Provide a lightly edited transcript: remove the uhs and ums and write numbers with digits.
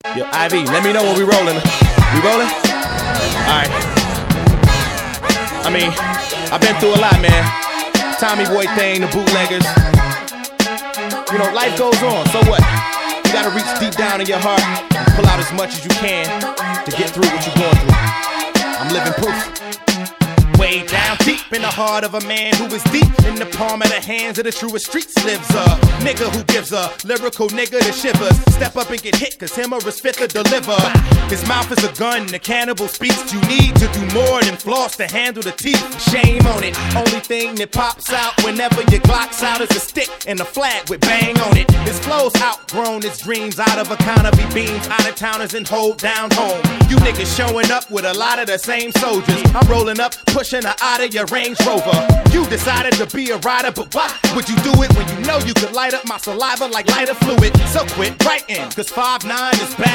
Yo, Ivy, let me know when we rolling. We rolling? Alright. I mean, I've been through a lot, man. Tommy Boy thing, the bootleggers. You know, life goes on, so what? You gotta reach deep down in your heart and pull out as much as you can to get through what you're going through. I'm living proof. Way down deep in the heart of a man who is deep in the palm of the hands of the truest streets lives a nigga who gives a lyrical nigga the shivers. Step up and get hit, cause him or his fit to deliver. His mouth is a gun, the cannibal speaks. You need to do more than floss to handle the teeth. Shame on it. Only thing that pops out whenever your Glock's out is a stick and a flag with bang on it. His flow's outgrown, his dreams out of economy beams. Out of towners and hold down home. You niggas showing up with a lot of the same soldiers. I'm rolling up, pushing her out of your Range Rover. You decided to be a rider, but why would you do it when you know you could light up my saliva like lighter fluid? So quit writing, cause 5'9" is bad.